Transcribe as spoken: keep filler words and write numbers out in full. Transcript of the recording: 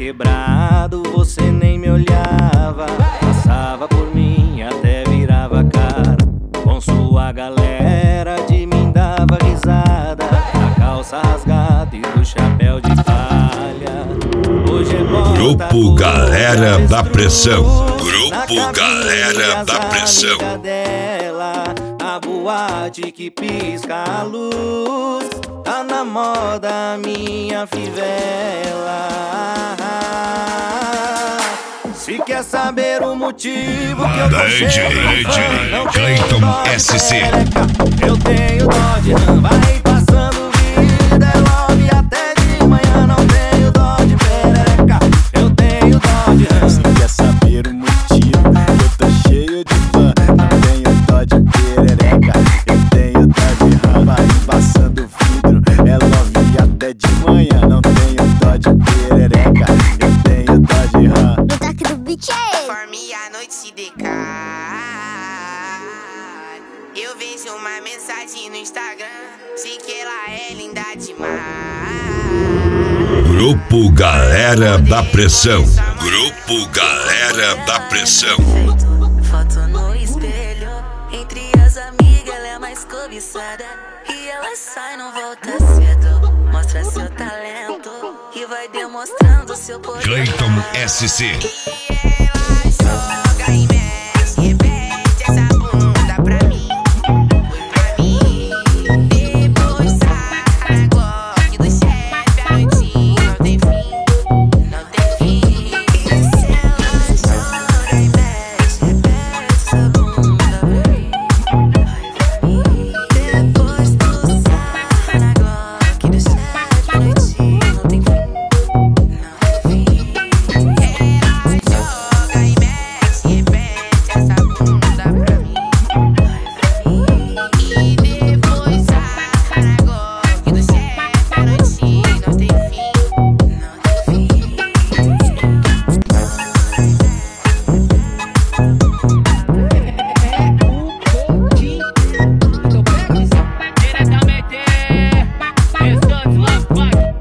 quebrado, você nem me olhava. Passava por mim, até virava cara. Com sua galera de mim dava risada, da calça rasgada e do chapéu de palha. Hoje é bota, Grupo Galera da Pressão. Grupo Galera da as Pressão. amiga dela, a boate que pisca a luz. Tá na moda minha fivela. Se quer saber o motivo que eu tô D J, cheio de fã, não tenho Clayton dó de S C. perereca. Eu tenho dó de rã, vai passando vida, é love até de manhã. Não tenho dó de perereca, eu tenho dó de rã. Se quer saber o motivo que eu tô cheio de fã, não tenho dó de perereca, eu tenho dó de rã. Vai passando vidro, é love até de manhã. Não tenho dó de perereca, eu tenho dó de rã. No toque do beat é Conforme a noite se decai, eu vejo uma mensagem no Instagram, sei que ela é linda demais. Grupo Galera da Pressão. Grupo Galera da Pressão. Foto no espelho, entre as amigas ela é mais cobiçada. E ela sai, não volta cedo. Mostra seu talento e vai demonstrando seu poder. Clayton S C. E ela joga e mexe, repete essa bunda pra mim, foi pra mim. Depois sai na Glock do chefe, a noitinha não tem fim, não tem fim. E se ela chora e mexe, repete essa bunda pra mim, vai pra mim. Depois tu sai na Glock do chefe, a noitinha não tem fim, não tem fim. Ela joga e mexe, repete essa bunda pra mim, e depois sai na Glock do chefe, a noitinha não tem fim, não tem fim. Diretamente, Santos Love Park.